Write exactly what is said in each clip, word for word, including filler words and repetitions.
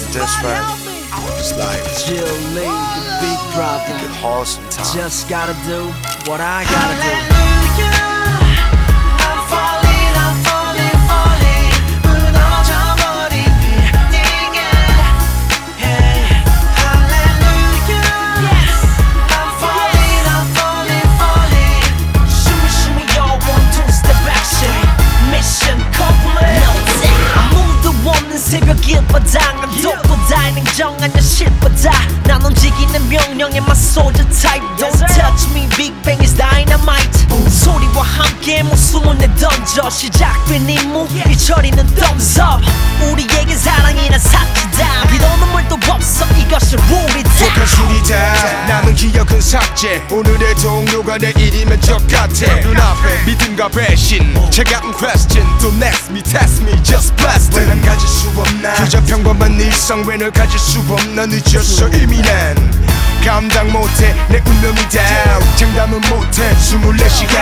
That's right. It's like Jill Lee, the big brother. get hard sometimes. Just gotta do what I gotta do. I'm falling, I'm falling, falling. 무너져버린 네게. Hey, hallelujah. Yes. I'm falling, I'm falling, falling. Shimmy, shimmy, yo, one, two, step action. Mission complete. 아무도 없는 새벽 일바닥. 독보다 냉정한 현실보다 난 움직이는 명령에만 soldier type. Don't touch me, Big Bang is dynamite. 소리와 함께 목숨을 내던져 시작된 임무 이 처리는 thumbs up. 우리에겐 사랑이란 사치다. 비도 눈물도 없어 이것이 룰이다. 독한 술이다. 남은 기억은 삭제. 오늘의 동료가 내일이면 적같아. 눈앞에 믿음과 배신 차가운 question. Don't ask me, test me, just blast it. 왜 난 가질 수 없나. 그저 평범한 일상 왜 널 가질 수 없나. 늦었어 이미 난 감당 못해 내 운명이다. 장담은 못해 스물네 시간.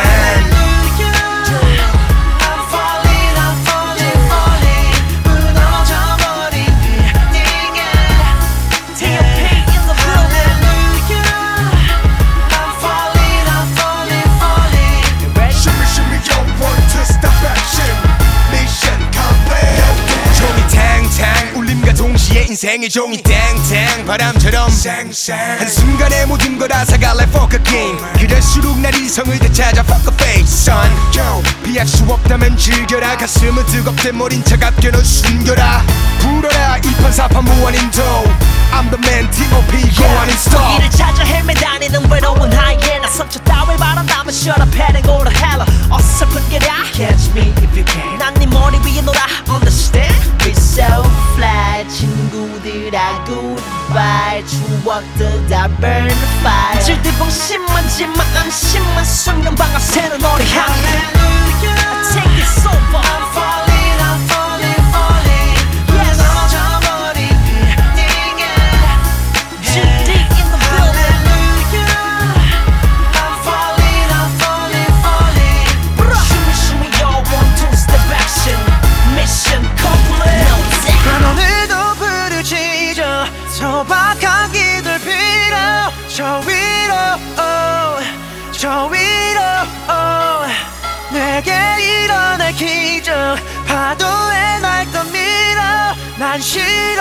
인생의 종이 땡땡 바람처럼 한순간에 모든 걸 앗아가 like fuck a game. 그럴수록 날 이성을 되찾아 fuck a face son. 피할 수 없다면 즐겨라. 가슴은 뜨겁대 머린 차갑게 넌 숨겨라. 불어라 이판사판 무한인 도 I'm the man T O P go on and stop. 이를 찾아 헤매다니는 외로운 하이에나. 상처 따위 바란다면 shut up head and go to hell. 어설픈 게라 catch me if you can. 난 네 머리 위에 놀아 understand. We so fly 친구들아 goodbye. 추억들 다 burn the fire. 질들봉 심하지만 안심한 순간 방아 새는 너를 향해. Take it over. I'm falling, I'm falling, falling. Yes. 무너져버린 네게. Too deep in the building. I'm falling, I'm falling, falling. Shimmy, shimmy, yo, one, two, step action. Mission complete. 난 오늘도 부르짖어 소박한 기들 빌어. 저 위로 oh, 저 위로 oh. 내게 일어날 기적 파도에 날 떠밀어. 난 싫어